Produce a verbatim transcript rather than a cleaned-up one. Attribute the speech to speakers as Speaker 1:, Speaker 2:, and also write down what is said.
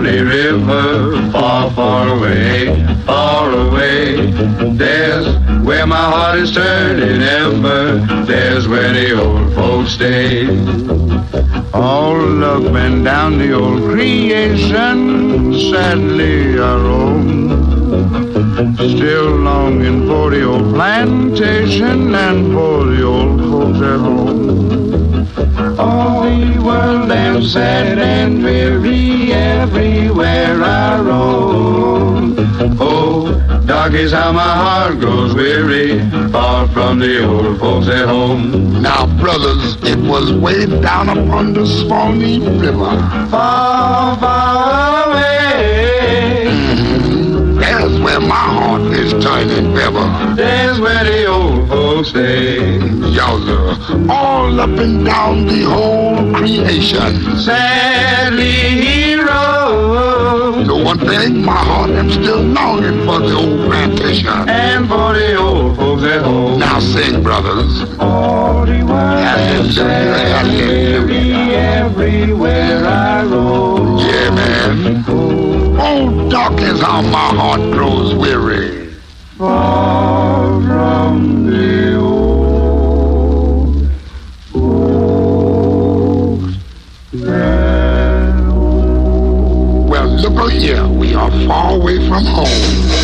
Speaker 1: Stony River, far, far away, far away. There's where my heart is turning ever. There's where the old folks stay. All up and down the old creation, sadly I roam. Still longing for the old plantation and for the old folks at home. All the world am sad and dreary everywhere I roam. Oh, dark is how my heart grows weary, far from the old folks at home.
Speaker 2: Now, brothers, it was way down upon the Swanee River,
Speaker 1: far, far away.
Speaker 2: Mm-hmm. There's where my heart is turning ever.
Speaker 1: There's where the old folks stay.
Speaker 2: Yowza, all up and down the whole creation,
Speaker 1: sadly he rose.
Speaker 2: The one thing, my heart am still longing for the old plantation
Speaker 1: and for the old folks at home.
Speaker 2: Now sing, brothers.
Speaker 1: All the world
Speaker 2: hallelujah, hallelujah.
Speaker 1: Everywhere I roam.
Speaker 2: Yeah, man. Oh, dark is how my heart grows weary,
Speaker 1: far from the old folks at home.
Speaker 2: Well, look here, we are far away from home.